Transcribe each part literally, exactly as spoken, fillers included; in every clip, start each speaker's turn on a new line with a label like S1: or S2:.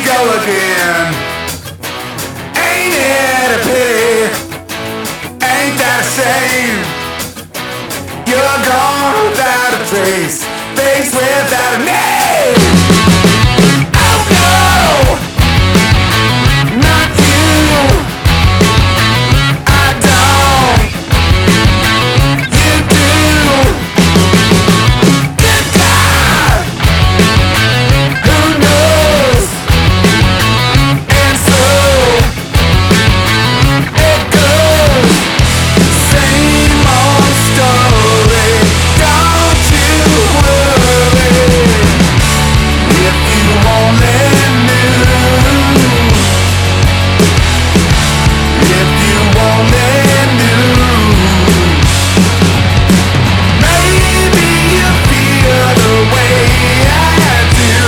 S1: go again. Ain't it a pity? Ain't that a shame? You're gone without a trace, face without a name. Oh no, not you. I don't, you do. Good God, who knows? And so it goes, same old story. Don't you worry, if you only knew, if you only knew. Maybe you feel the way I do,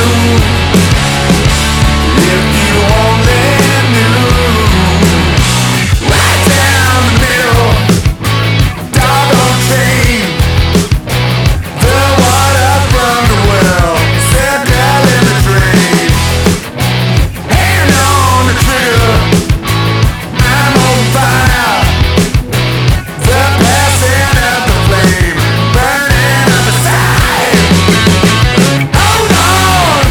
S1: if you only knew. Right down the middle, doggone chain. The water from the well set down in the drain. Hand on the trigger, I'm on fire. The passing of the flame, burning up the side. Hold on,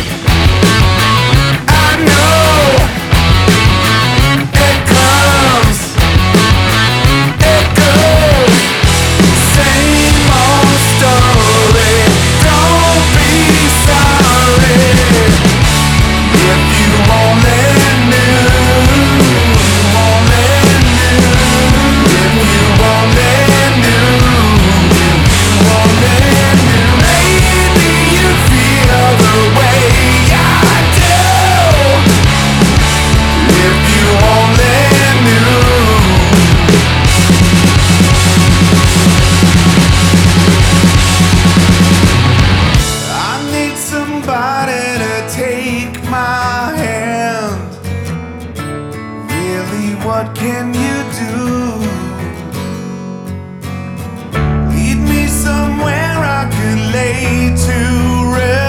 S1: I know it comes, it goes, same old story. Don't be sorry, if you only knew, only knew, if you only knew, if you only knew. Maybe you feel the way I do, if you only knew. I need somebody to take my hand. Really, what can you do? Lead me somewhere I could lay to rest.